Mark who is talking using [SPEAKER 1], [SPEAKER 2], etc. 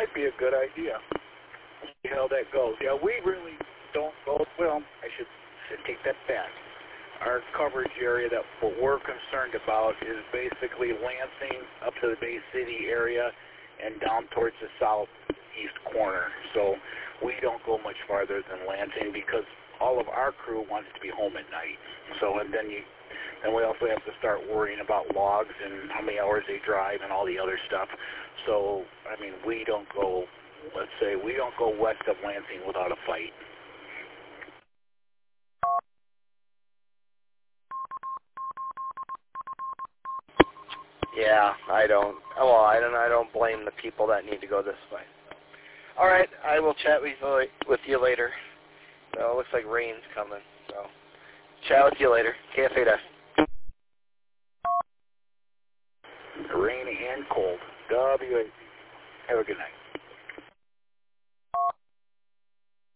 [SPEAKER 1] might be a good idea. See how that goes. Yeah, we really don't go, well, I should take that back. Our coverage area that what we're concerned about is basically Lansing up to the Bay City area and down towards the southeast corner. So we don't go much farther than Lansing because all of our crew wants to be home at night. So and then we also have to start worrying about logs and how many hours they drive and all the other stuff. So I mean, we don't go. Let's say we don't go west of Lansing without a fight.
[SPEAKER 2] Yeah, I don't. Well, I don't blame the people that need to go this way. All right, I will chat with you later. So it looks like rain's coming. So chat with you later. KF8S.
[SPEAKER 1] Rainy and cold. WAC. Have a good night.